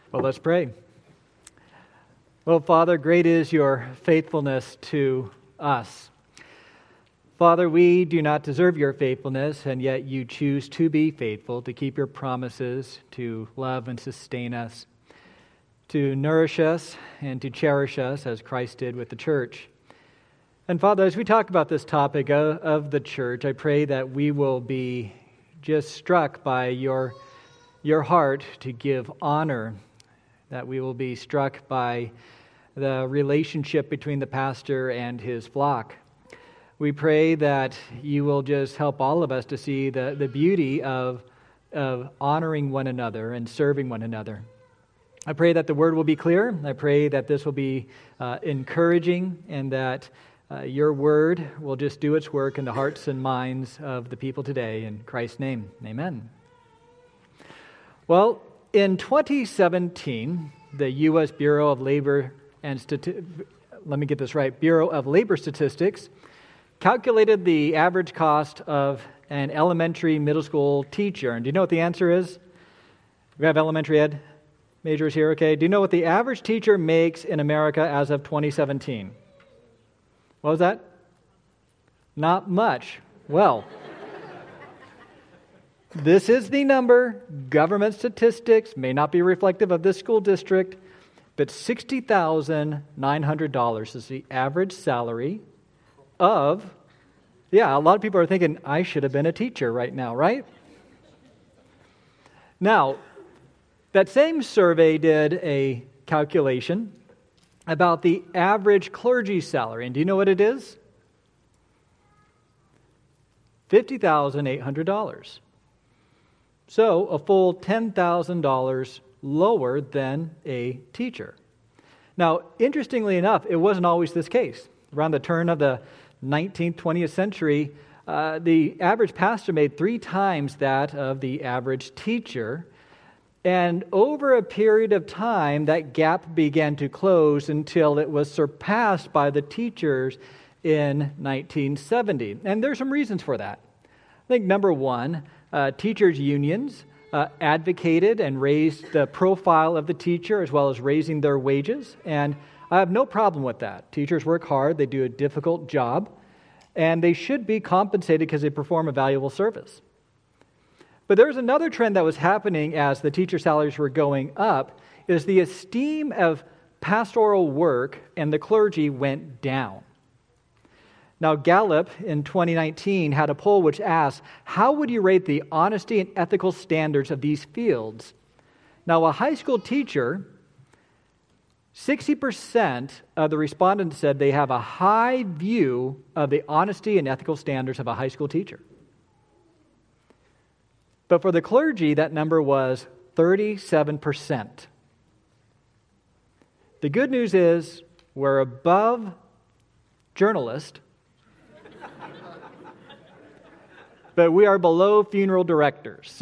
Well, let's pray. Well, Father, great is your faithfulness to us. Father, we do not deserve your faithfulness, and yet you choose to be faithful, to keep your promises, to love and sustain us, to nourish us, and to cherish us as Christ did with the church. And Father, as we talk about this topic of the church, I pray that we will be just struck by your heart to give honor, that we will be struck by the relationship between the pastor and his flock. We pray that you will just help all of us to see the beauty of honoring one another and serving one another. I pray that the word will be clear. I pray that this will be encouraging, and that your word will just do its work in the hearts and minds of the people today. In Christ's name, amen. Well, in 2017, the U.S. Bureau of Labor Bureau of Labor Statistics calculated the average cost of an elementary middle school teacher. And do you know what the answer is? We have elementary ed majors here, okay? Do you know what the average teacher makes in America as of 2017? What was that? Not much. Well, this is the number. Government statistics may not be reflective of this school district, but $60,900 is the average salary of, a lot of people are thinking, I should have been a teacher right now, right? Now, that same survey did a calculation about the average clergy salary. And do you know what it is? $50,800. So a full $10,000 lower than a teacher. Now, interestingly enough, it wasn't always this case. Around the turn of the 19th, 20th century, the average pastor made 3 times that of the average teacher. And over a period of time, that gap began to close until it was surpassed by the teachers in 1970. And there's some reasons for that. I think number one, teachers' unions advocated and raised the profile of the teacher as well as raising their wages. And I have no problem with that. Teachers work hard, they do a difficult job, and they should be compensated because they perform a valuable service. But there's another trend that was happening as the teacher salaries were going up, is the esteem of pastoral work and the clergy went down. Now, Gallup in 2019 had a poll which asked, how would you rate the honesty and ethical standards of these fields? Now, a high school teacher, 60% of the respondents said they have a high view of the honesty and ethical standards of a high school teacher. But for the clergy, that number was 37%. The good news is we're above journalists, but we are below funeral directors.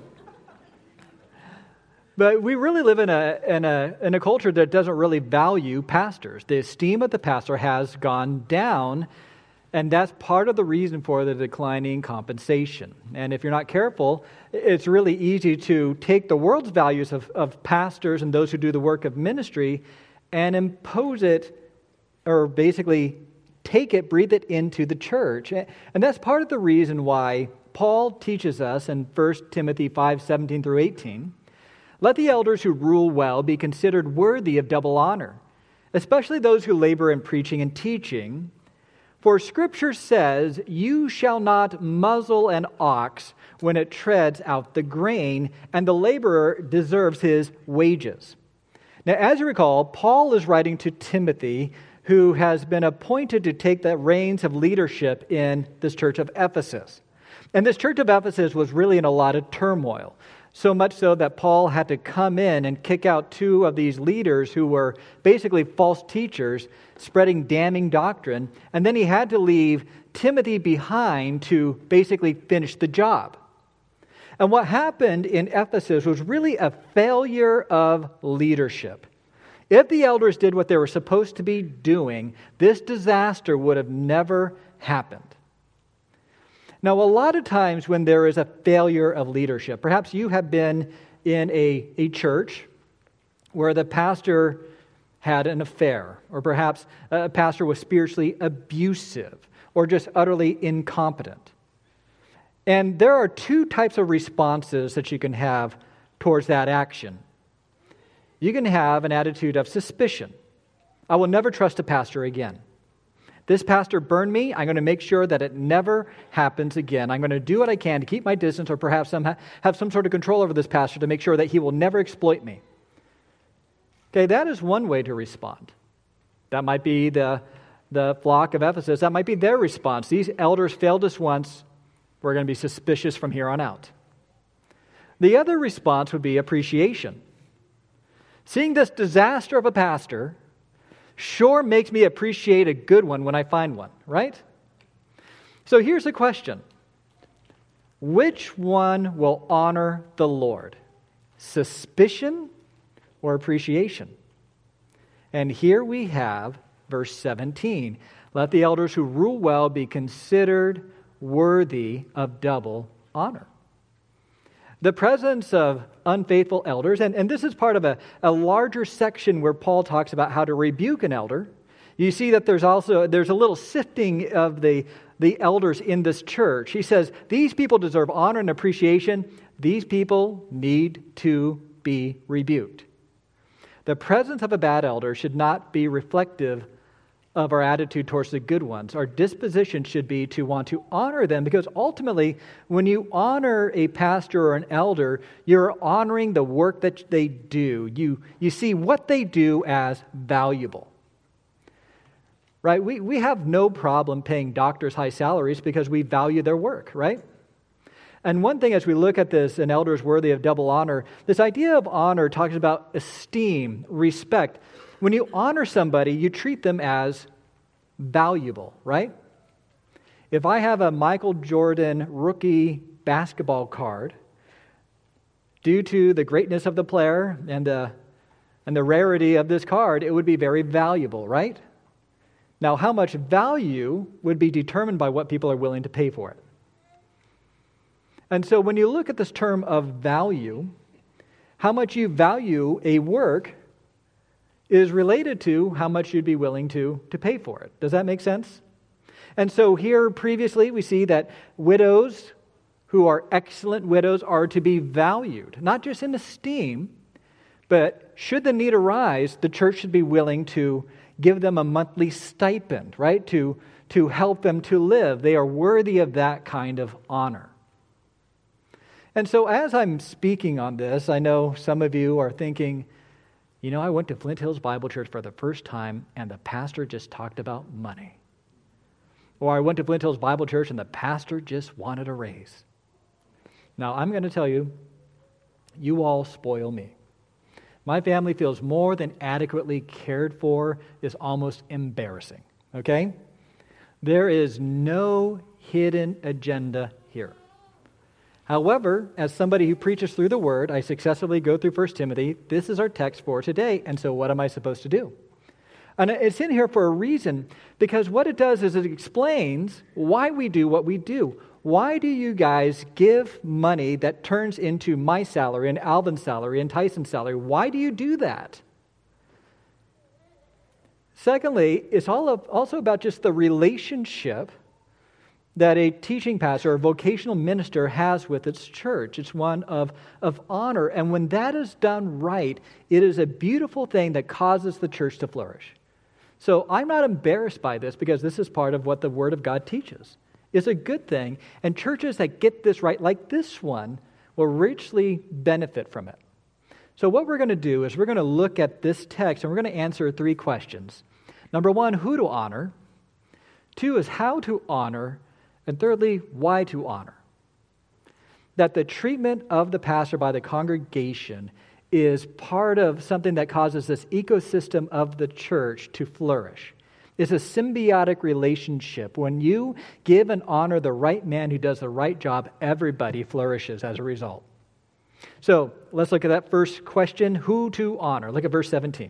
But we really live in a culture that doesn't really value pastors. The esteem of the pastor has gone down, and that's part of the reason for the declining compensation. And if you're not careful, it's really easy to take the world's values of pastors and those who do the work of ministry and impose it, or basically take it, breathe it into the church. And that's part of the reason why Paul teaches us in 1 Timothy 5:17 through 18, let the elders who rule well be considered worthy of double honor, especially those who labor in preaching and teaching. For Scripture says, you shall not muzzle an ox when it treads out the grain, and the laborer deserves his wages. Now, as you recall, Paul is writing to Timothy, who has been appointed to take the reins of leadership in this church of Ephesus. And this church of Ephesus was really in a lot of turmoil, so much so that Paul had to come in and kick out 2 of these leaders who were basically false teachers, spreading damning doctrine, and then he had to leave Timothy behind to basically finish the job. And what happened in Ephesus was really a failure of leadership. If the elders did what they were supposed to be doing, this disaster would have never happened. Now, a lot of times when there is a failure of leadership, perhaps you have been in a church where the pastor had an affair, or perhaps a pastor was spiritually abusive, or just utterly incompetent. And there are two types of responses that you can have towards that action. You can have an attitude of suspicion. I will never trust a pastor again. This pastor burned me. I'm going to make sure that it never happens again. I'm going to do what I can to keep my distance, or perhaps have some sort of control over this pastor to make sure that he will never exploit me. Okay, that is one way to respond. That might be the flock of Ephesus. That might be their response. These elders failed us once. We're going to be suspicious from here on out. The other response would be appreciation. Seeing this disaster of a pastor sure makes me appreciate a good one when I find one, right? So here's the question. Which one will honor the Lord? Suspicion or appreciation? And here we have verse 17. Let the elders who rule well be considered worthy of double honor. The presence of unfaithful elders, and this is part of a larger section where Paul talks about how to rebuke an elder. You see that there's a little sifting of the elders in this church. He says, these people deserve honor and appreciation. These people need to be rebuked. The presence of a bad elder should not be reflective of our attitude towards the good ones. Our disposition should be to want to honor them, because ultimately, when you honor a pastor or an elder, you're honoring the work that they do. You see what they do as valuable. Right? We have no problem paying doctors high salaries because we value their work, right? And one thing as we look at this, an elder is worthy of double honor, this idea of honor talks about esteem, respect. When you honor somebody, you treat them as valuable, right? If I have a Michael Jordan rookie basketball card, due to the greatness of the player and the rarity of this card, it would be very valuable, right? Now, how much value would be determined by what people are willing to pay for it. And so when you look at this term of value, how much you value a work is related to how much you'd be willing to pay for it. Does that make sense? And so here previously we see that widows who are excellent widows are to be valued, not just in esteem, but should the need arise, the church should be willing to give them a monthly stipend, right? To help them to live. They are worthy of that kind of honor. And so as I'm speaking on this, I know some of you are thinking, I went to Flint Hills Bible Church for the first time and the pastor just talked about money. Or I went to Flint Hills Bible Church and the pastor just wanted a raise. Now, I'm going to tell you, you all spoil me. My family feels more than adequately cared for is almost embarrassing, okay? There is no hidden agenda here. However, as somebody who preaches through the Word, I successfully go through 1 Timothy. This is our text for today, and so what am I supposed to do? And it's in here for a reason, because what it does is it explains why we do what we do. Why do you guys give money that turns into my salary and Alvin's salary and Tyson's salary? Why do you do that? Secondly, it's also about just the relationship that a teaching pastor or vocational minister has with its church. It's one of honor. And when that is done right, it is a beautiful thing that causes the church to flourish. So I'm not embarrassed by this because this is part of what the Word of God teaches. It's a good thing. And churches that get this right, like this one, will richly benefit from it. So what we're going to do is we're going to look at this text and we're going to answer 3 questions. Number 1, who to honor. 2 is how to honor. And thirdly, why to honor. That the treatment of the pastor by the congregation is part of something that causes this ecosystem of the church to flourish. It's a symbiotic relationship. When you give and honor the right man who does the right job, everybody flourishes as a result. So let's look at that first question, who to honor. Look at verse 17.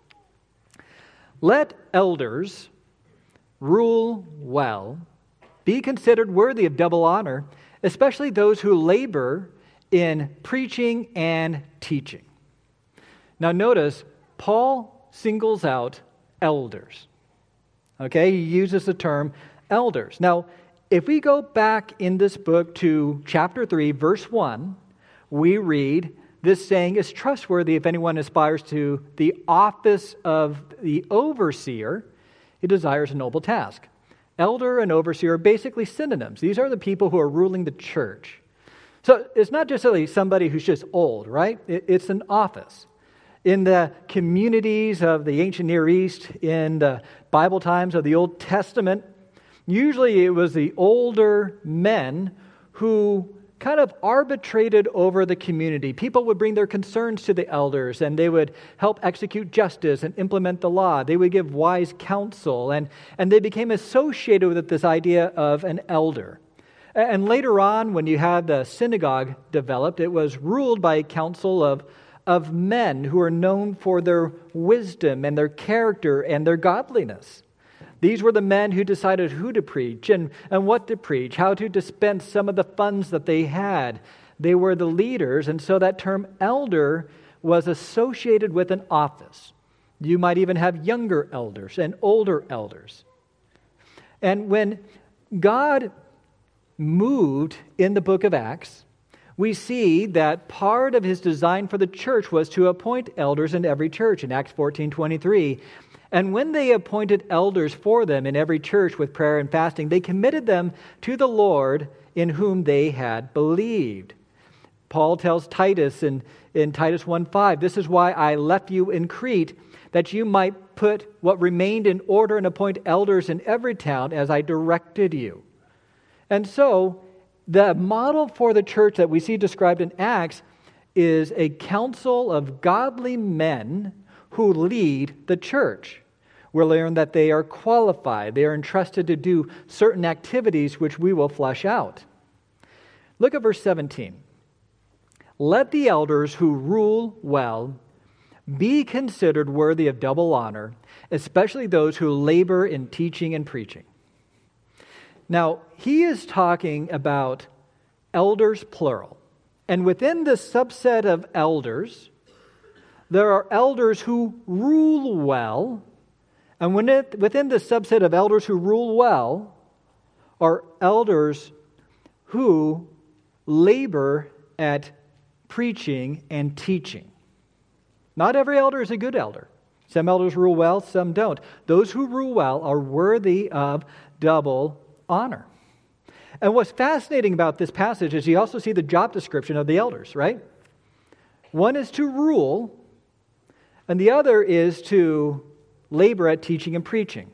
Let elders rule well, be considered worthy of double honor, especially those who labor in preaching and teaching. Now notice, Paul singles out elders. Okay, he uses the term elders. Now, if we go back in this book to chapter 3, verse 1, we read, this saying is trustworthy if anyone aspires to the office of the overseer, he desires a noble task. Elder and overseer are basically synonyms. These are the people who are ruling the church. So it's not just somebody who's just old, right? It's an office. In the communities of the ancient Near East, in the Bible times of the Old Testament, usually it was the older men who kind of arbitrated over the community. People would bring their concerns to the elders, and they would help execute justice and implement the law. They would give wise counsel, and they became associated with this idea of an elder. And later on, when you had the synagogue developed, it was ruled by a council of men who are known for their wisdom and their character and their godliness. These were the men who decided who to preach and what to preach, how to dispense some of the funds that they had. They were the leaders, and so that term elder was associated with an office. You might even have younger elders and older elders. And when God moved in the book of Acts, we see that part of his design for the church was to appoint elders in every church in Acts 14:23. And when they appointed elders for them in every church with prayer and fasting, they committed them to the Lord in whom they had believed. Paul tells Titus in Titus 1:5, this is why I left you in Crete, that you might put what remained in order and appoint elders in every town as I directed you. And so, the model for the church that we see described in Acts is a council of godly men who lead the church. We'll learn that they are qualified. They are entrusted to do certain activities which we will flesh out. Look at verse 17. Let the elders who rule well be considered worthy of double honor, especially those who labor in teaching and preaching. Now, he is talking about elders plural. And within the subset of elders, there are elders who rule well. And within the subset of elders who rule well are elders who labor at preaching and teaching. Not every elder is a good elder. Some elders rule well, some don't. Those who rule well are worthy of double honor. And what's fascinating about this passage is you also see the job description of the elders, right? One is to rule, and the other is to labor at teaching and preaching.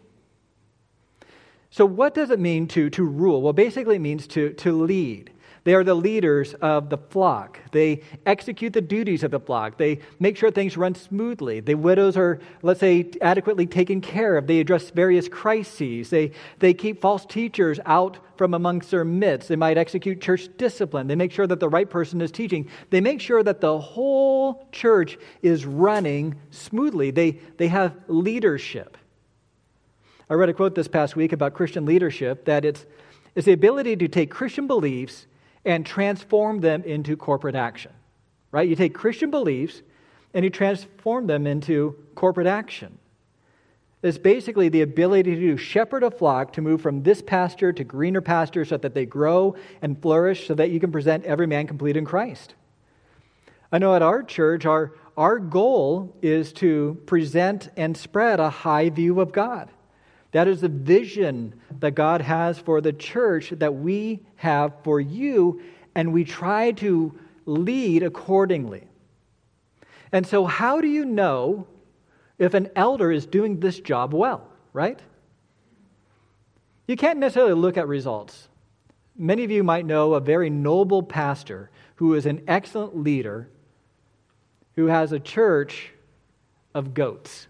So what does it mean to rule? Well, basically it means to lead. They are the leaders of the flock. They execute the duties of the flock. They make sure things run smoothly. The widows are, let's say, adequately taken care of. They address various crises. They keep false teachers out from amongst their midst. They might execute church discipline. They make sure that the right person is teaching. They make sure that the whole church is running smoothly. They have leadership. I read a quote this past week about Christian leadership that it's the ability to take Christian beliefs and transform them into corporate action, right? You take Christian beliefs and you transform them into corporate action. It's basically the ability to shepherd a flock to move from this pasture to greener pastures so that they grow and flourish so that you can present every man complete in Christ. I know at our church, our goal is to present and spread a high view of God. That is the vision that God has for the church that we have for you, and we try to lead accordingly. And so how do you know if an elder is doing this job well, right? You can't necessarily look at results. Many of you might know a very noble pastor who is an excellent leader who has a church of goats.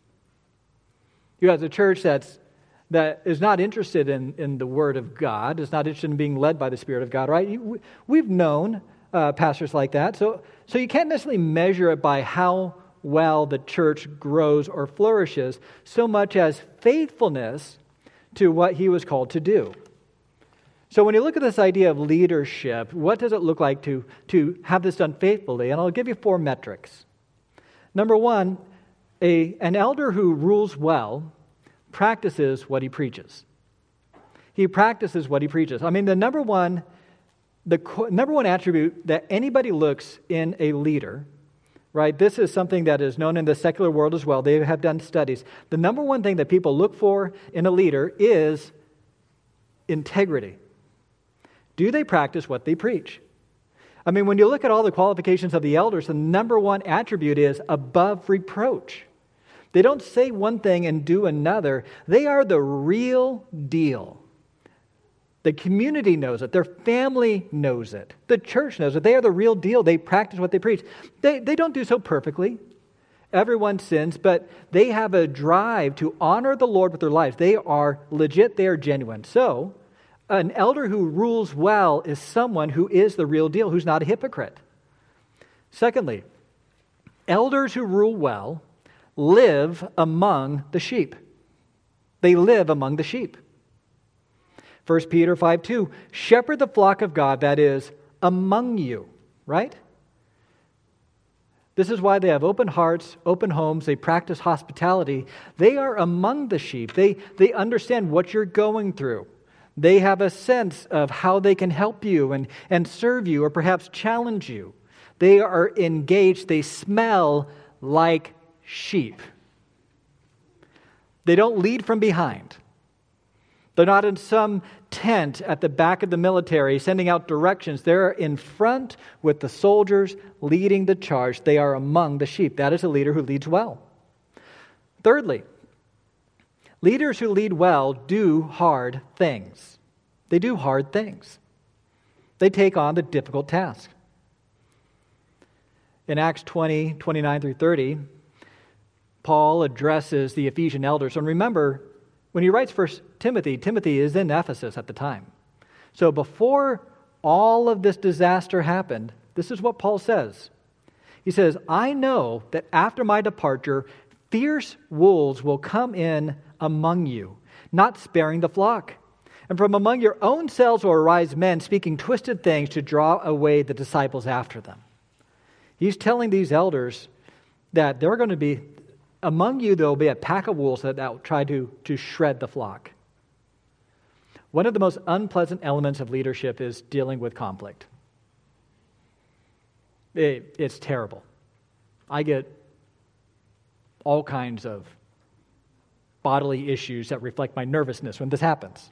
You have a church that is not interested in the Word of God, is not interested in being led by the Spirit of God, right? We've known pastors like that. So you can't necessarily measure it by how well the church grows or flourishes, so much as faithfulness to what he was called to do. So when you look at this idea of leadership, what does it look like to have this done faithfully? And I'll give you 4 metrics. Number one, an elder who rules well practices what he preaches. He practices what he preaches. I mean, the number one attribute that anybody looks in a leader, right? This is something that is known in the secular world as well. They have done studies. The number one thing that people look for in a leader is integrity. Do they practice what they preach? I mean, when you look at all the qualifications of the elders, the number one attribute is above reproach. They don't say one thing and do another. They are the real deal. The community knows it. Their family knows it. The church knows it. They are the real deal. They practice what they preach. They don't do so perfectly. Everyone sins, but they have a drive to honor the Lord with their lives. They are legit. They are genuine. So, an elder who rules well is someone who is the real deal, who's not a hypocrite. Secondly, elders who rule well live among the sheep. They live among the sheep. 1 Peter 5:2, shepherd the flock of God that is among you, right? This is why they have open hearts, open homes, they practice hospitality. They are among the sheep. They understand what you're going through. They have a sense of how they can help you and serve you or perhaps challenge you. They are engaged. They smell like sheep. They don't lead from behind. They're not in some tent at the back of the military sending out directions. They're in front with the soldiers leading the charge. They are among the sheep. That is a leader who leads well. Thirdly, leaders who lead well do hard things. They do hard things. They take on the difficult task. In Acts 20, 29 through 30, Paul addresses the Ephesian elders. And remember, when he writes 1 Timothy, Timothy is in Ephesus at the time. So before all of this disaster happened, this is what Paul says. He says, I know that after my departure, fierce wolves will come in among you, not sparing the flock. And from among your own selves will arise men speaking twisted things to draw away the disciples after them. He's telling these elders that there are going to be, among you, there will be a pack of wolves that will try to shred the flock. One of the most unpleasant elements of leadership is dealing with conflict. It's terrible. I get all kinds of bodily issues that reflect my nervousness when this happens.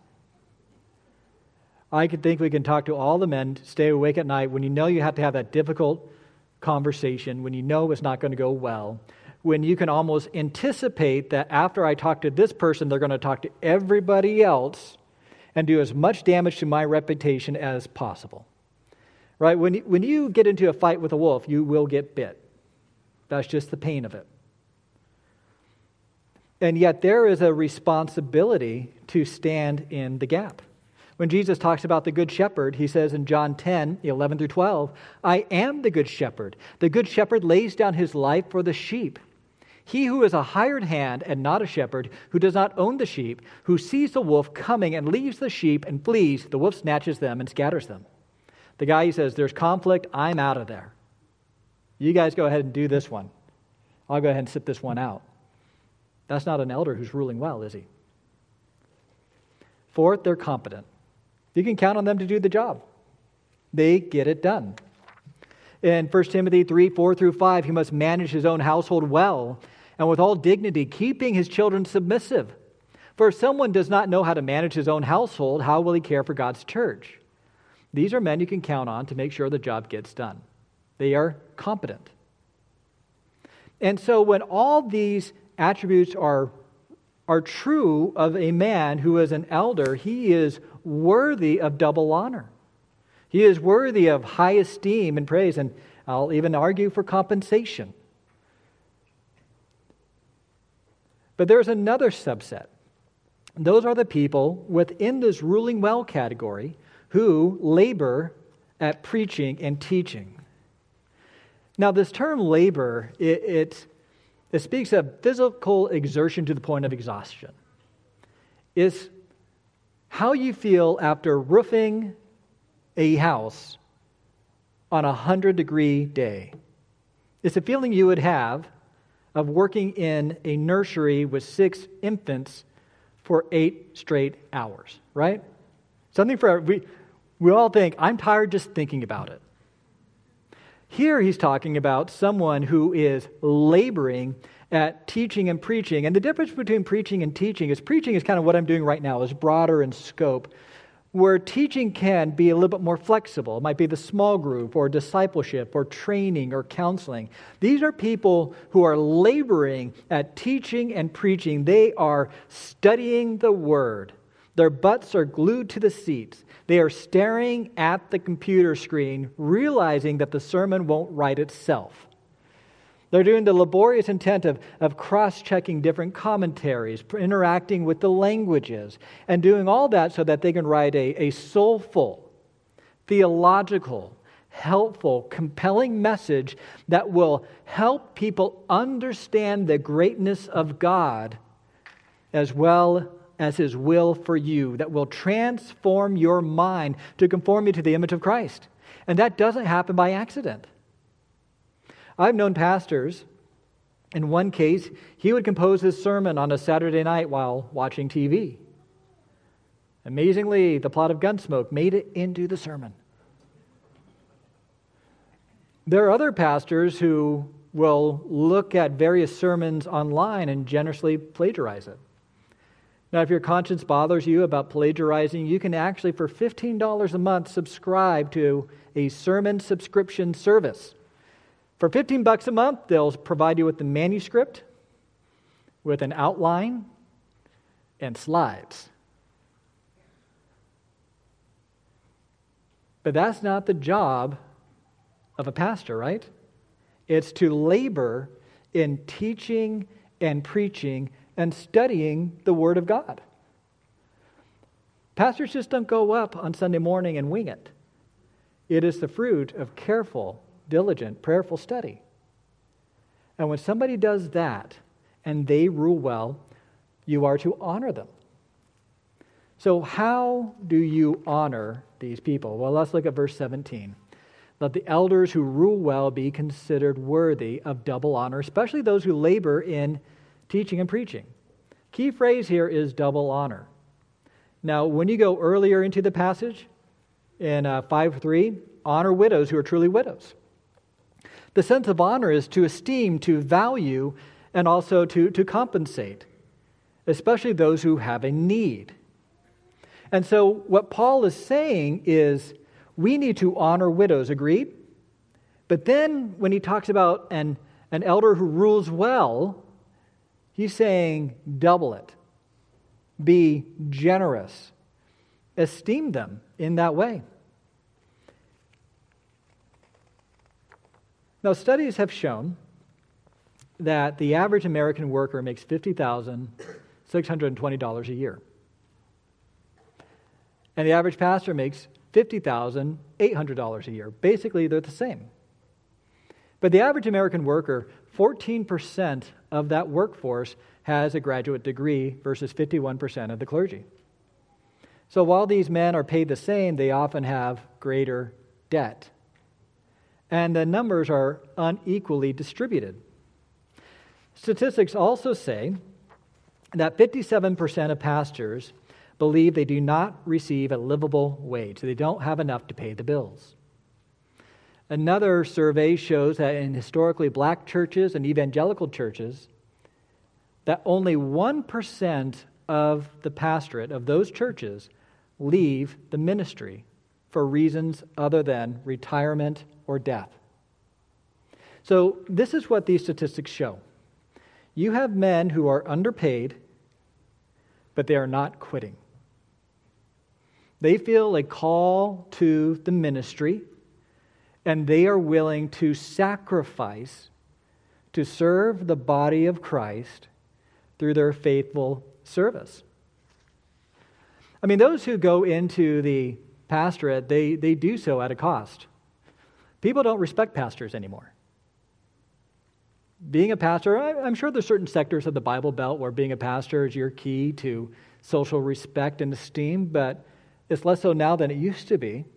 I think we can talk to all the men, stay awake at night when you know you have to have that difficult conversation, when you know it's not going to go well, when you can almost anticipate that after I talk to this person, they're going to talk to everybody else and do as much damage to my reputation as possible. Right? When you get into a fight with a wolf, you will get bit. That's just the pain of it. And yet there is a responsibility to stand in the gap. When Jesus talks about the good shepherd, he says in John 10, 11 through 12, I am the good shepherd. The good shepherd lays down his life for the sheep. He who is a hired hand and not a shepherd, who does not own the sheep, who sees the wolf coming and leaves the sheep and flees, the wolf snatches them and scatters them. The guy, he says, there's conflict, I'm out of there. You guys go ahead and do this one. I'll go ahead and sit this one out. That's not an elder who's ruling well, is he? Fourth, they're competent. You can count on them to do the job. They get it done. In 1 Timothy 3, 4 through 5, he must manage his own household well and with all dignity, keeping his children submissive. For if someone does not know how to manage his own household, how will he care for God's church? These are men you can count on to make sure the job gets done. They are competent. And so when all these attributes are true of a man who is an elder, he is worthy of double honor. He is worthy of high esteem and praise, and I'll even argue for compensation. But there's another subset. Those are the people within this ruling well category who labor at preaching and teaching. Now, this term labor, it speaks of physical exertion to the point of exhaustion. It's how you feel after roofing a house on a 100-degree day. It's a feeling you would have of working in a nursery with 6 infants for 8 straight hours, right? Something for we all think, I'm tired just thinking about it. Here he's talking about someone who is laboring at teaching and preaching. And the difference between preaching and teaching is kind of what I'm doing right now, is broader in scope, where teaching can be a little bit more flexible. It might be the small group or discipleship or training or counseling. These are people who are laboring at teaching and preaching. They are studying the Word. Their butts are glued to the seats. They are staring at the computer screen, realizing that the sermon won't write itself. They're doing the laborious intent of cross-checking different commentaries, interacting with the languages, and doing all that so that they can write a soulful, theological, helpful, compelling message that will help people understand the greatness of God as well as His will for you, that will transform your mind to conform you to the image of Christ. And that doesn't happen by accident. I've known pastors, in one case, he would compose his sermon on a Saturday night while watching TV. Amazingly, the plot of Gunsmoke made it into the sermon. There are other pastors who will look at various sermons online and generously plagiarize it. Now, if your conscience bothers you about plagiarizing, you can actually, for $15 a month, subscribe to a sermon subscription service. For $15 a month, they'll provide you with the manuscript, with an outline, and slides. But that's not the job of a pastor, right? It's to labor in teaching and preaching and studying the Word of God. Pastors just don't go up on Sunday morning and wing it. It is the fruit of careful, diligent, prayerful study. And when somebody does that and they rule well, you are to honor them. So how do you honor these people? Well, let's look at verse 17. Let the elders who rule well be considered worthy of double honor, especially those who labor in teaching and preaching. Key phrase here is double honor. Now, when you go earlier into the passage, in 5:3, honor widows who are truly widows. The sense of honor is to esteem, to value, and also to compensate, especially those who have a need. And so what Paul is saying is we need to honor widows, agreed? But then when he talks about an elder who rules well, he's saying double it. Be generous. Esteem them in that way. Now, studies have shown that the average American worker makes $50,620 a year. And the average pastor makes $50,800 a year. Basically, they're the same. But the average American worker, 14% of that workforce has a graduate degree versus 51% of the clergy. So while these men are paid the same, they often have greater debt. And the numbers are unequally distributed. Statistics also say that 57% of pastors believe they do not receive a livable wage. They don't have enough to pay the bills. Another survey shows that in historically black churches and evangelical churches, that only 1% of the pastorate of those churches leave the ministry for reasons other than retirement or death. So this is what these statistics show. You have men who are underpaid, but they are not quitting. They feel a call to the ministry, and they are willing to sacrifice to serve the body of Christ through their faithful service. I mean, those who go into the pastorate, they do so at a cost. People don't respect pastors anymore. Being a pastor, I'm sure there's certain sectors of the Bible Belt where being a pastor is your key to social respect and esteem, but it's less so now than it used to be.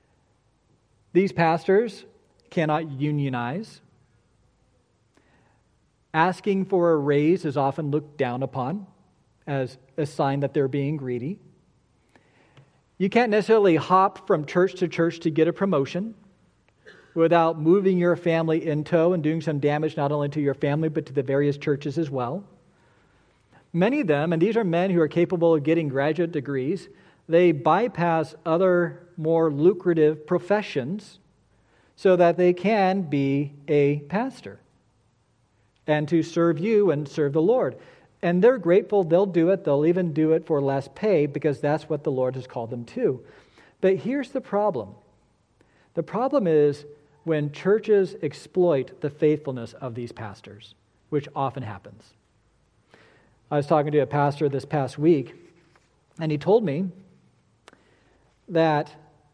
These pastors cannot unionize. Asking for a raise is often looked down upon as a sign that they're being greedy. You can't necessarily hop from church to church to get a promotion without moving your family in tow and doing some damage not only to your family but to the various churches as well. Many of them, and these are men who are capable of getting graduate degrees, they bypass other more lucrative professions so that they can be a pastor and to serve you and serve the Lord. And they're grateful, they'll do it, they'll even do it for less pay because that's what the Lord has called them to. But here's the problem. The problem is when churches exploit the faithfulness of these pastors, which often happens. I was talking to a pastor this past week, and he told me that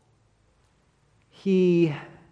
he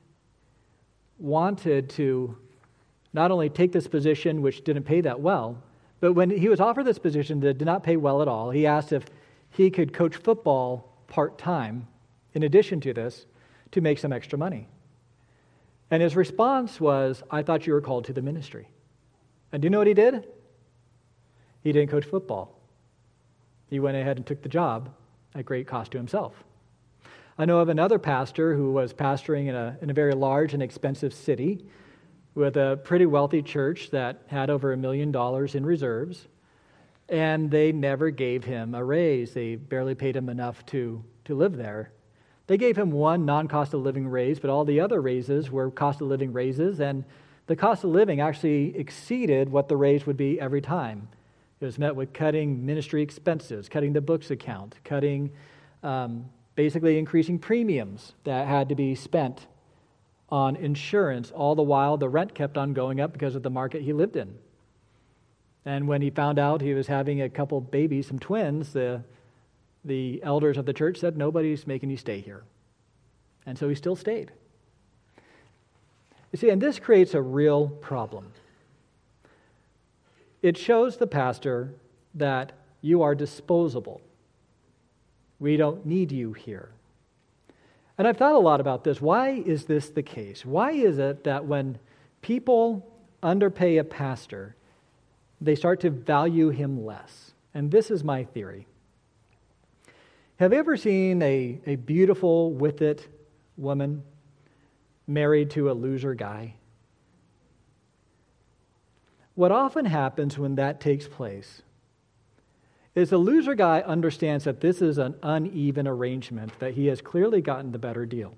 wanted to not only take this position, which didn't pay that well, but when he was offered this position that did not pay well at all, he asked if he could coach football part-time in addition to this to make some extra money. And his response was, I thought you were called to the ministry. And do you know what he did? He didn't coach football. He went ahead and took the job at great cost to himself. I know of another pastor who was pastoring in a very large and expensive city with a pretty wealthy church that had over $1 million in reserves, and they never gave him a raise. They barely paid him enough to live there. They gave him one non-cost of living raise, but all the other raises were cost of living raises, and the cost of living actually exceeded what the raise would be every time. It was met with cutting ministry expenses, cutting the books account, cutting, basically increasing premiums that had to be spent on insurance. All the while, the rent kept on going up because of the market he lived in. And when he found out he was having a couple babies, some twins, the elders of the church said, nobody's making you stay here. And so he still stayed. You see, and this creates a real problem. It shows the pastor that you are disposable. We don't need you here. And I've thought a lot about this. Why is this the case? Why is it that when people underpay a pastor, they start to value him less? And this is my theory. Have you ever seen a beautiful, with it woman married to a loser guy? What often happens when that takes place is the loser guy understands that this is an uneven arrangement, that he has clearly gotten the better deal.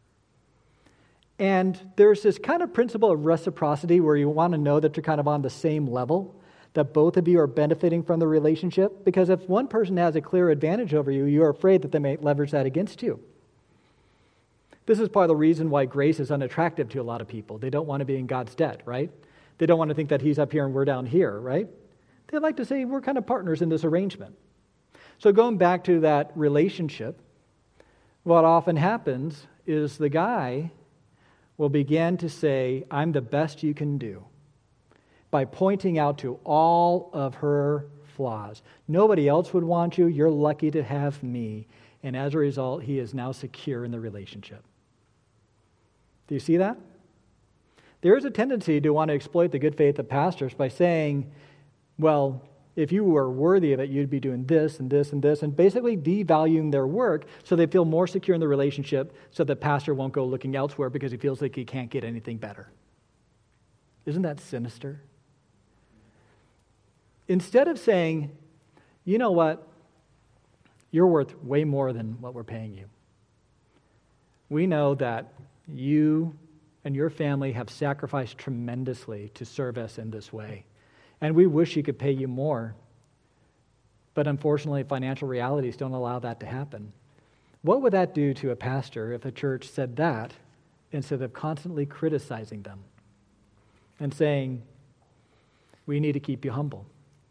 And there's this kind of principle of reciprocity where you want to know that you're kind of on the same level, that both of you are benefiting from the relationship, because if one person has a clear advantage over you, you're afraid that they may leverage that against you. This is part of the reason why grace is unattractive to a lot of people. They don't want to be in God's debt, right? They don't want to think that he's up here and we're down here, right? They like to say we're kind of partners in this arrangement. So going back to that relationship, what often happens is the guy will begin to say, I'm the best you can do, by pointing out to all of her flaws. Nobody else would want you. You're lucky to have me. And as a result, he is now secure in the relationship. Do you see that? There is a tendency to want to exploit the good faith of pastors by saying, well, if you were worthy of it, you'd be doing this and this and this, and basically devaluing their work so they feel more secure in the relationship so the pastor won't go looking elsewhere because he feels like he can't get anything better. Isn't that sinister? Instead of saying, you know what, you're worth way more than what we're paying you. We know that you and your family have sacrificed tremendously to serve us in this way. And we wish he could pay you more. But unfortunately, financial realities don't allow that to happen. What would that do to a pastor if a church said that instead of constantly criticizing them and saying, we need to keep you humble?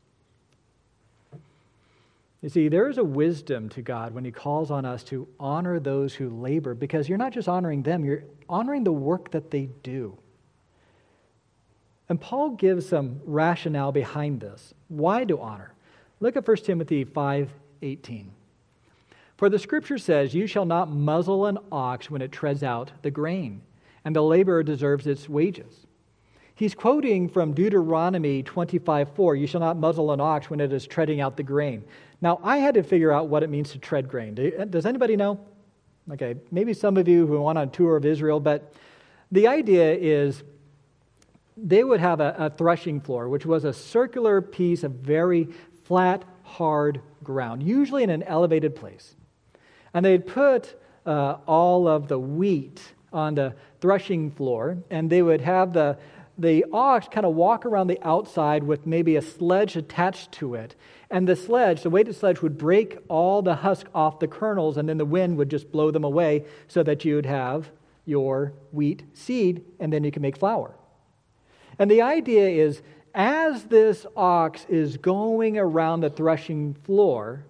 You see, there is a wisdom to God when he calls on us to honor those who labor, because you're not just honoring them, you're honoring the work that they do. And Paul gives some rationale behind this. Why to honor? Look at 1 Timothy 5:18. For the scripture says, you shall not muzzle an ox when it treads out the grain, and the laborer deserves its wages. He's quoting from Deuteronomy 25:4, "You shall not muzzle an ox when it is treading out the grain." Now, I had to figure out what it means to tread grain. Does anybody know? Okay, maybe some of you who went on a tour of Israel, but the idea is they would have a threshing floor, which was a circular piece of very flat, hard ground, usually in an elevated place. And they'd put all of the wheat on the threshing floor, and they would have the ox kind of walk around the outside with maybe a sledge attached to it. And the weighted sledge would break all the husk off the kernels, and then the wind would just blow them away so that you would have your wheat seed, and then you can make flour. And the idea is, as this ox is going around the threshing floor,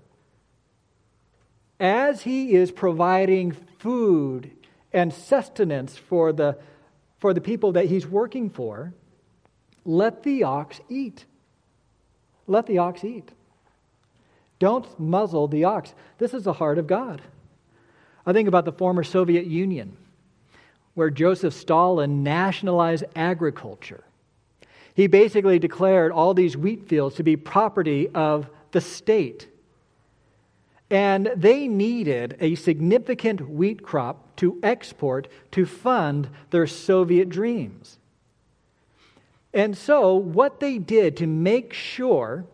as he is providing food and sustenance for the people that he's working for, let the ox eat. Let the ox eat. Don't muzzle the ox. This is the heart of God. I think about the former Soviet Union, where Joseph Stalin nationalized agriculture. He basically declared all these wheat fields to be property of the state. And they needed a significant wheat crop to export to fund their Soviet dreams. And so what they did to make sure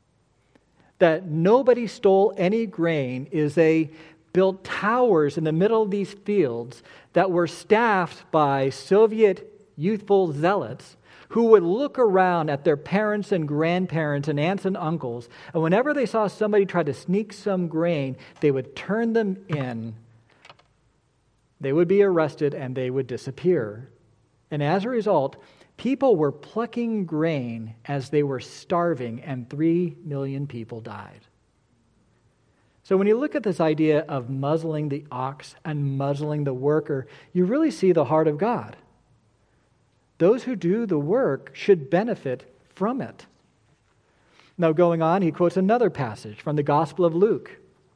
that nobody stole any grain is they built towers in the middle of these fields that were staffed by Soviet youthful zealots who would look around at their parents and grandparents and aunts and uncles, and whenever they saw somebody try to sneak some grain, they would turn them in. They would be arrested and they would disappear. And as a result, people were plucking grain as they were starving, and 3 million people died. So when you look at this idea of muzzling the ox and muzzling the worker, you really see the heart of God. Those who do the work should benefit from it. Now, going on, he quotes another passage from the Gospel of Luke.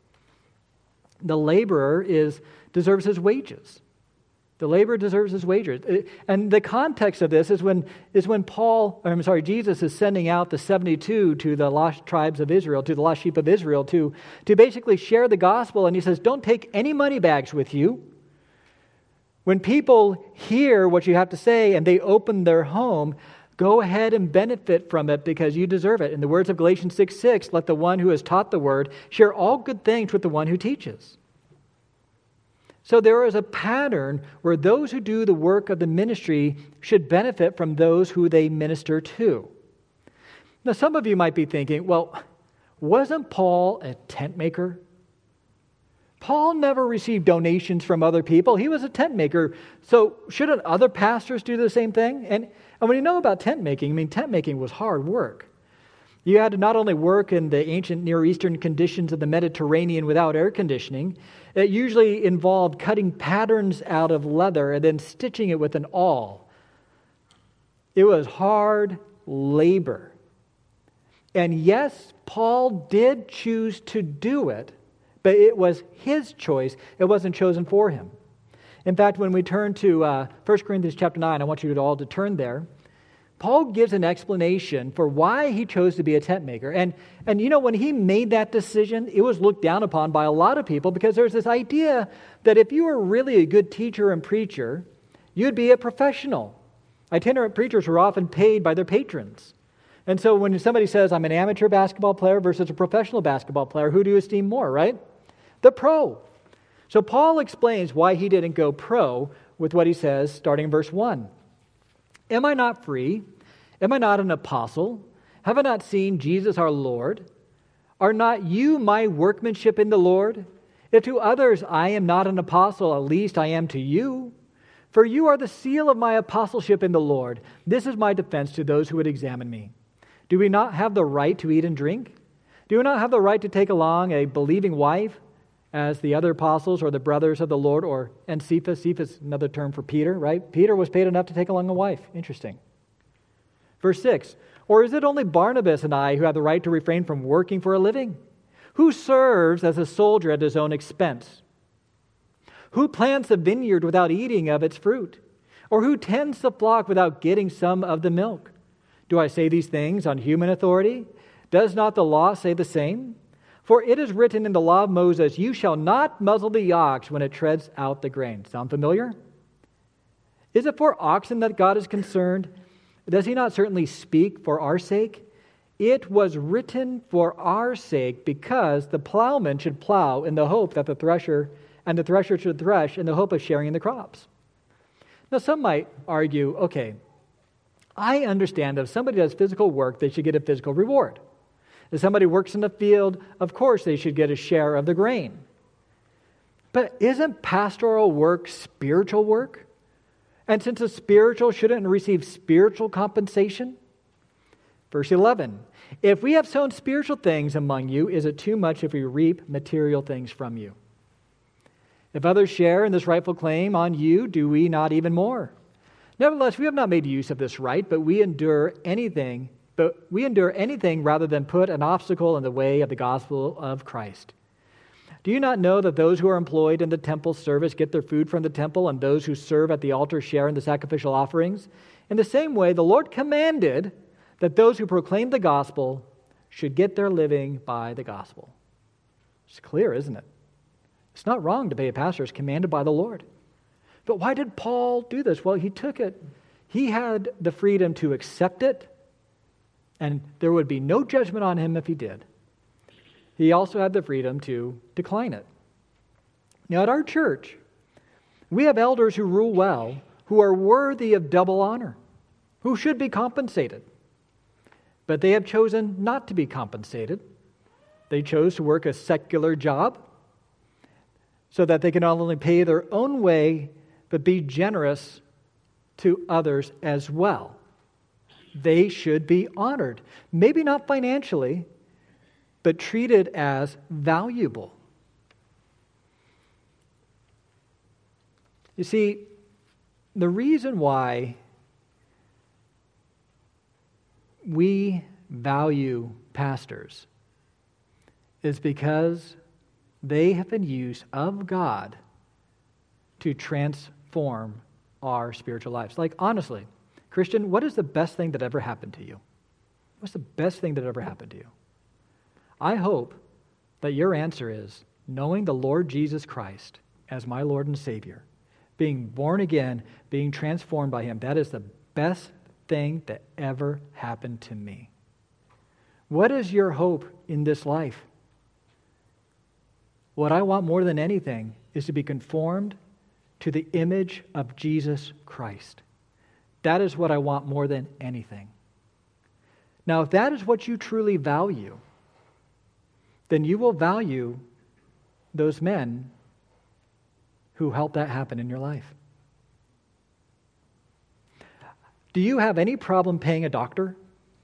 The laborer deserves his wages. The laborer deserves his wages. And the context of this is when Jesus is sending out the 72 to the lost tribes of Israel, to the lost sheep of Israel, to basically share the gospel. And he says, don't take any money bags with you. When people hear what you have to say and they open their home, go ahead and benefit from it because you deserve it. In the words of Galatians 6:6, let the one who has taught the word share all good things with the one who teaches. So there is a pattern where those who do the work of the ministry should benefit from those who they minister to. Now, some of you might be thinking, well, wasn't Paul a tent maker? Paul never received donations from other people. He was a tent maker. So shouldn't other pastors do the same thing? And when you know about tent making, tent making was hard work. You had to not only work in the ancient Near Eastern conditions of the Mediterranean without air conditioning, it usually involved cutting patterns out of leather and then stitching it with an awl. It was hard labor. And yes, Paul did choose to do it, but it was his choice. It wasn't chosen for him. In fact, when we turn to 1 Corinthians chapter 9, I want you all to turn there. Paul gives an explanation for why he chose to be a tent maker. And when he made that decision, it was looked down upon by a lot of people because there's this idea that if you were really a good teacher and preacher, you'd be a professional. Itinerant preachers were often paid by their patrons. And so when somebody says, I'm an amateur basketball player versus a professional basketball player, who do you esteem more, right? The pro. So Paul explains why he didn't go pro with what he says starting in verse 1. Am I not free? Am I not an apostle? Have I not seen Jesus our Lord? Are not you my workmanship in the Lord? If to others I am not an apostle, at least I am to you. For you are the seal of my apostleship in the Lord. This is my defense to those who would examine me. Do we not have the right to eat and drink? Do we not have the right to take along a believing wife, as the other apostles or the brothers of the Lord, and Cephas? Cephas, another term for Peter, right? Peter was paid enough to take along a wife. Interesting. Verse 6, or is it only Barnabas and I who have the right to refrain from working for a living? Who serves as a soldier at his own expense? Who plants a vineyard without eating of its fruit? Or who tends the flock without getting some of the milk? Do I say these things on human authority? Does not the law say the same? For it is written in the law of Moses, you shall not muzzle the ox when it treads out the grain. Sound familiar? Is it for oxen that God is concerned? Does he not certainly speak for our sake? It was written for our sake because the plowman should plow in the hope that the thresher should thresh in the hope of sharing in the crops. Now, some might argue, okay, I understand that if somebody does physical work, they should get a physical reward. If somebody works in the field, of course they should get a share of the grain. But isn't pastoral work spiritual work? And since it's spiritual, shouldn't it receive spiritual compensation? Verse 11, if we have sown spiritual things among you, is it too much if we reap material things from you? If others share in this rightful claim on you, do we not even more? Nevertheless, we have not made use of this right, but we endure anything rather than put an obstacle in the way of the gospel of Christ. Do you not know that those who are employed in the temple service get their food from the temple, and those who serve at the altar share in the sacrificial offerings? In the same way, the Lord commanded that those who proclaim the gospel should get their living by the gospel. It's clear, isn't it? It's not wrong to pay a pastor as commanded by the Lord. But why did Paul do this? Well, he took it. He had the freedom to accept it, and there would be no judgment on him if he did. He also had the freedom to decline it. Now, at our church, we have elders who rule well, who are worthy of double honor, who should be compensated. But they have chosen not to be compensated. They chose to work a secular job so that they can not only pay their own way, but be generous to others as well. They should be honored. Maybe not financially, but treated as valuable. You see, the reason why we value pastors is because they have been used of God to transform our spiritual lives. Like, honestly, Christian, what is the best thing that ever happened to you? What's the best thing that ever happened to you? I hope that your answer is knowing the Lord Jesus Christ as my Lord and Savior, being born again, being transformed by Him. That is the best thing that ever happened to me. What is your hope in this life? What I want more than anything is to be conformed to the image of Jesus Christ. That is what I want more than anything. Now, if that is what you truly value, then you will value those men who helped that happen in your life. Do you have any problem paying a doctor?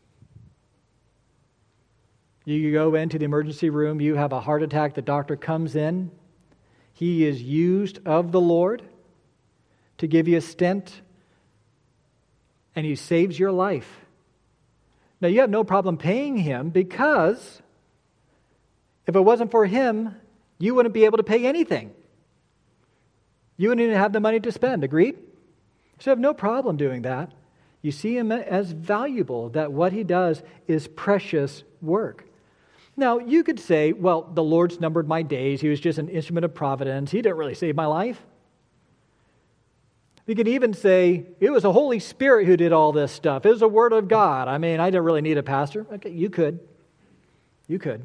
You go into the emergency room, you have a heart attack, the doctor comes in. He is used of the Lord to give you a stent, and he saves your life. Now, you have no problem paying him because if it wasn't for him, you wouldn't be able to pay anything. You wouldn't even have the money to spend, agreed? So you have no problem doing that. You see him as valuable, that what he does is precious work. Now, you could say, well, the Lord's numbered my days. He was just an instrument of providence. He didn't really save my life. You could even say, it was the Holy Spirit who did all this stuff. It was the Word of God. I mean, I didn't really need a pastor. Okay, you could. You could.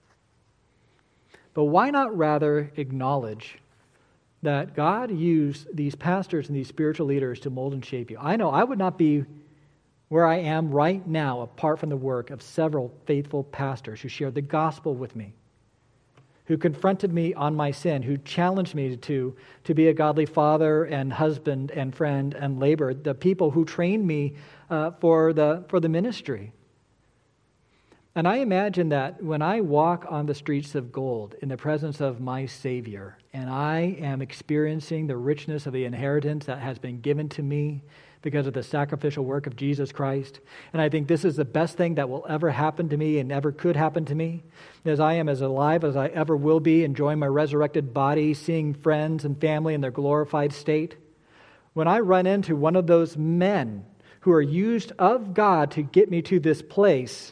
But why not rather acknowledge that God used these pastors and these spiritual leaders to mold and shape you? I know I would not be where I am right now apart from the work of several faithful pastors who shared the gospel with me, who confronted me on my sin, who challenged me to be a godly father and husband and friend and laborer, the people who trained me for the ministry. And I imagine that when I walk on the streets of gold in the presence of my Savior, and I am experiencing the richness of the inheritance that has been given to me because of the sacrificial work of Jesus Christ, and I think this is the best thing that will ever happen to me and ever could happen to me, as I am as alive as I ever will be, enjoying my resurrected body, seeing friends and family in their glorified state. when I run into one of those men who are used of God to get me to this place,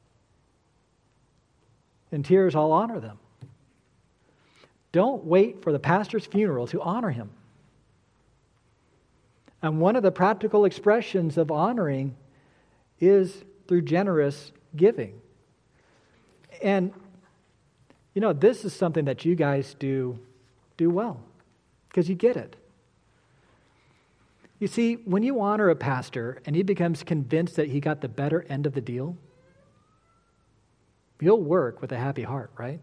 in tears I'll honor them. Don't wait for the pastor's funeral to honor him. And one of the practical expressions of honoring is through generous giving. And, this is something that you guys do well, because you get it. You see, when you honor a pastor and he becomes convinced that he got the better end of the deal, you'll work with a happy heart, right?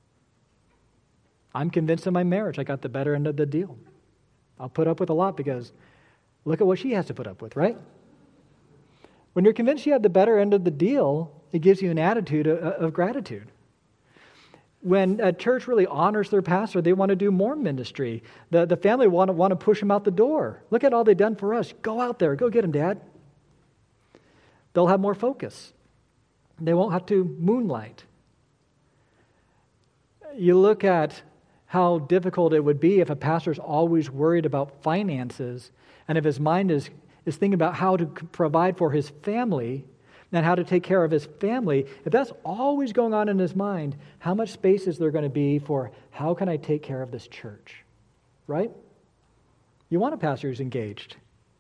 I'm convinced in my marriage I got the better end of the deal. I'll put up with a lot because look at what she has to put up with, right? When you're convinced you have the better end of the deal, it gives you an attitude of gratitude. When a church really honors their pastor, they want to do more ministry. The family want to push him out the door. Look at all they've done for us. Go out there. Go get him, Dad. They'll have more focus. They won't have to moonlight. You look at how difficult it would be if a pastor's always worried about finances, and if his mind is thinking about how to provide for his family and how to take care of his family. If that's always going on in his mind, how much space is there going to be for how can I take care of this church? Right? You want a pastor who's engaged.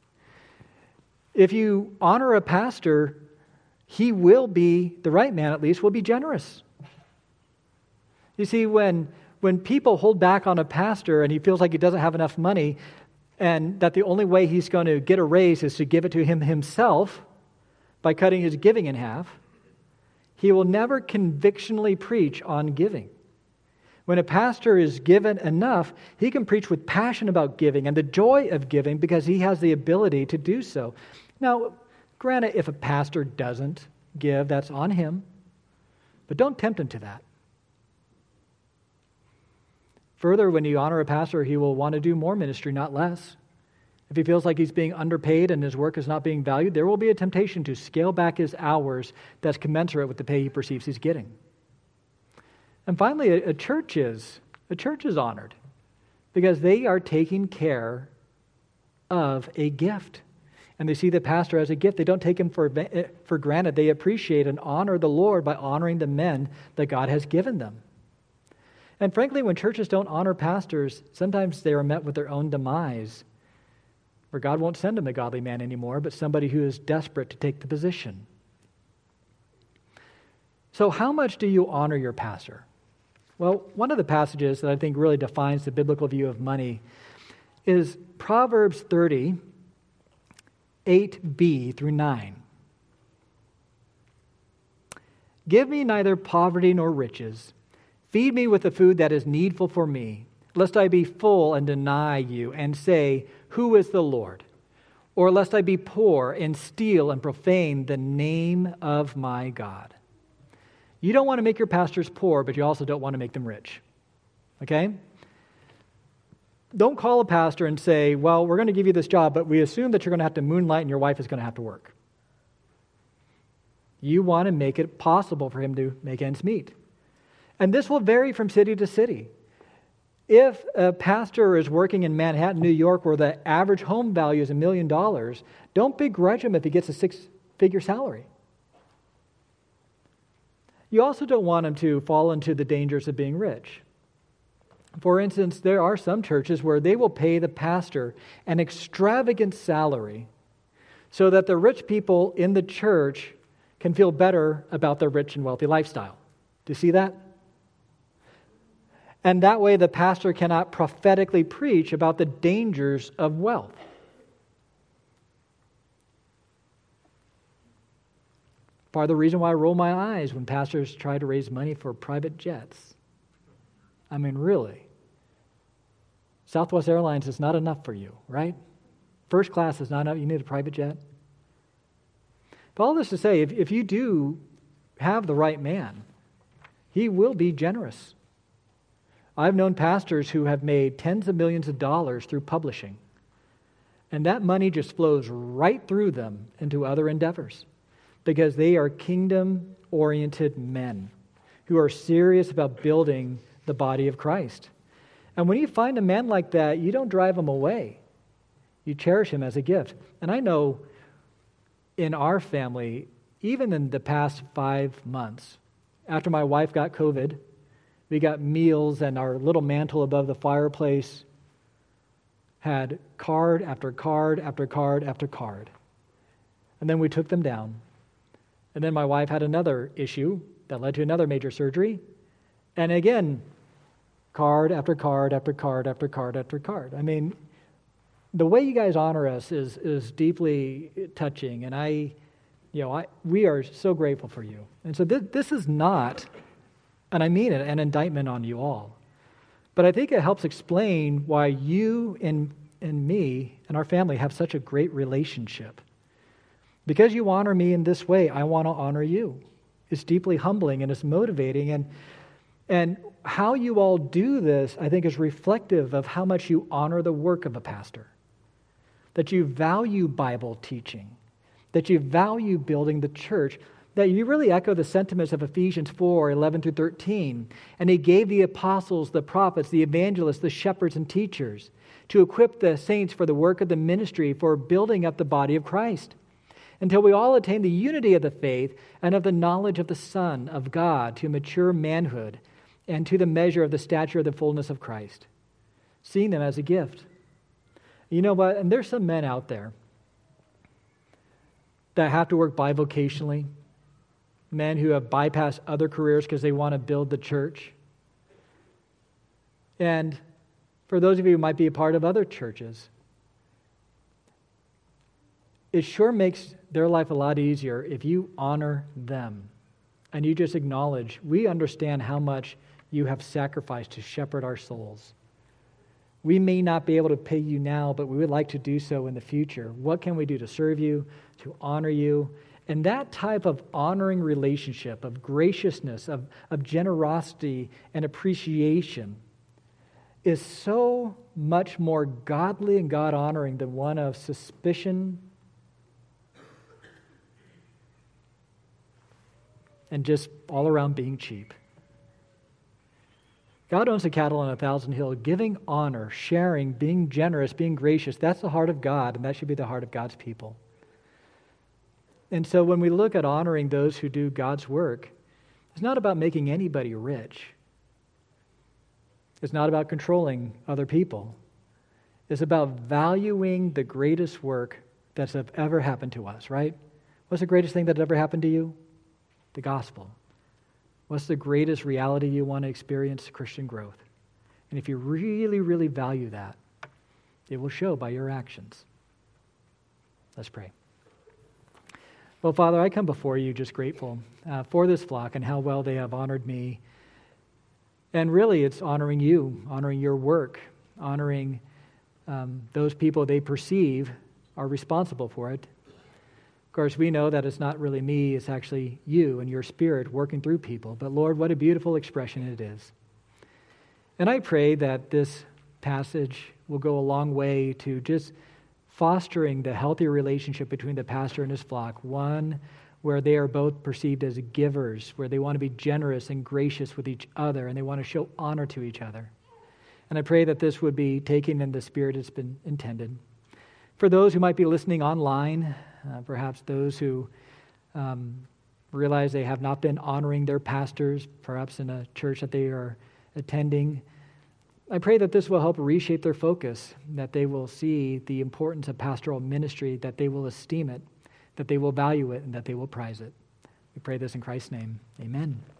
If you honor a pastor, he will be, the right man at least, will be generous. You see, when people hold back on a pastor and he feels like he doesn't have enough money and that the only way he's going to get a raise is to give it to him himself by cutting his giving in half, he will never convictionally preach on giving. When a pastor is given enough, he can preach with passion about giving and the joy of giving because he has the ability to do so. Now, granted, if a pastor doesn't give, that's on him, but don't tempt him to that. Further, when you honor a pastor, he will want to do more ministry, not less. If he feels like he's being underpaid and his work is not being valued, there will be a temptation to scale back his hours that's commensurate with the pay he perceives he's getting. And finally, a church is honored because they are taking care of a gift. And they see the pastor as a gift. They don't take him for granted. They appreciate and honor the Lord by honoring the men that God has given them. And frankly, when churches don't honor pastors, sometimes they are met with their own demise, where God won't send them a godly man anymore, but somebody who is desperate to take the position. So how much do you honor your pastor? Well, one of the passages that I think really defines the biblical view of money is Proverbs 30, 8b through 9. Give me neither poverty nor riches. Feed me with the food that is needful for me, lest I be full and deny you and say, who is the Lord? Or lest I be poor and steal and profane the name of my God. You don't want to make your pastors poor, but you also don't want to make them rich. Okay? Don't call a pastor and say, well, we're going to give you this job, but we assume that you're going to have to moonlight and your wife is going to have to work. You want to make it possible for him to make ends meet. And this will vary from city to city. If a pastor is working in Manhattan, New York, where the average home value is $1 million, don't begrudge him if he gets a 6-figure salary. You also don't want him to fall into the dangers of being rich. For instance, there are some churches where they will pay the pastor an extravagant salary so that the rich people in the church can feel better about their rich and wealthy lifestyle. Do you see that? And that way the pastor cannot prophetically preach about the dangers of wealth. Part of the reason why I roll my eyes when pastors try to raise money for private jets. I mean, really. Southwest Airlines is not enough for you, right? First class is not enough. You need a private jet. But all this to say, if you do have the right man, he will be generous. I've known pastors who have made tens of millions of dollars through publishing. And that money just flows right through them into other endeavors because they are kingdom-oriented men who are serious about building the body of Christ. And when you find a man like that, you don't drive him away. You cherish him as a gift. And I know in our family, even in the past 5 months, after my wife got COVID, we got meals, and our little mantle above the fireplace had card after card after card after card. And then we took them down. And then my wife had another issue that led to another major surgery. And again, card after card after card after card after card. I mean, the way you guys honor us is deeply touching, and we are so grateful for you. And so this is not, and I mean it, an indictment on you all. But I think it helps explain why you and me and our family have such a great relationship. Because you honor me in this way, I want to honor you. It's deeply humbling and it's motivating. And how you all do this, I think, is reflective of how much you honor the work of a pastor. That you value Bible teaching, that you value building the church, that you really echo the sentiments of Ephesians 4:11-13. And he gave the apostles, the prophets, the evangelists, the shepherds and teachers to equip the saints for the work of the ministry, for building up the body of Christ, until we all attain the unity of the faith and of the knowledge of the Son of God, to mature manhood and to the measure of the stature of the fullness of Christ, seeing them as a gift. You know what? And there's some men out there that have to work bivocationally, men who have bypassed other careers because they want to build the church. And for those of you who might be a part of other churches, it sure makes their life a lot easier if you honor them and you just acknowledge, we understand how much you have sacrificed to shepherd our souls. We may not be able to pay you now, but we would like to do so in the future. What can we do to serve you, to honor you? And that type of honoring relationship, of graciousness, of generosity and appreciation is so much more godly and God-honoring than one of suspicion and just all around being cheap. God owns the cattle on 1,000 hills. Giving honor, sharing, being generous, being gracious, that's the heart of God, and that should be the heart of God's people. And so when we look at honoring those who do God's work, it's not about making anybody rich. It's not about controlling other people. It's about valuing the greatest work that's ever happened to us, right? What's the greatest thing that ever happened to you? The gospel. What's the greatest reality you want to experience? Christian growth. And if you really, really value that, it will show by your actions. Let's pray. Well, Father, I come before you just grateful for this flock and how well they have honored me. And really, it's honoring you, honoring your work, honoring those people they perceive are responsible for it. Of course, we know that it's not really me, it's actually you and your Spirit working through people. But Lord, what a beautiful expression it is. And I pray that this passage will go a long way to just fostering the healthy relationship between the pastor and his flock, one where they are both perceived as givers, where they want to be generous and gracious with each other, and they want to show honor to each other. And I pray that this would be taken in the spirit it's been intended. For those who might be listening online, perhaps those who realize they have not been honoring their pastors, perhaps in a church that they are attending, I pray that this will help reshape their focus, that they will see the importance of pastoral ministry, that they will esteem it, that they will value it, and that they will prize it. We pray this in Christ's name. Amen.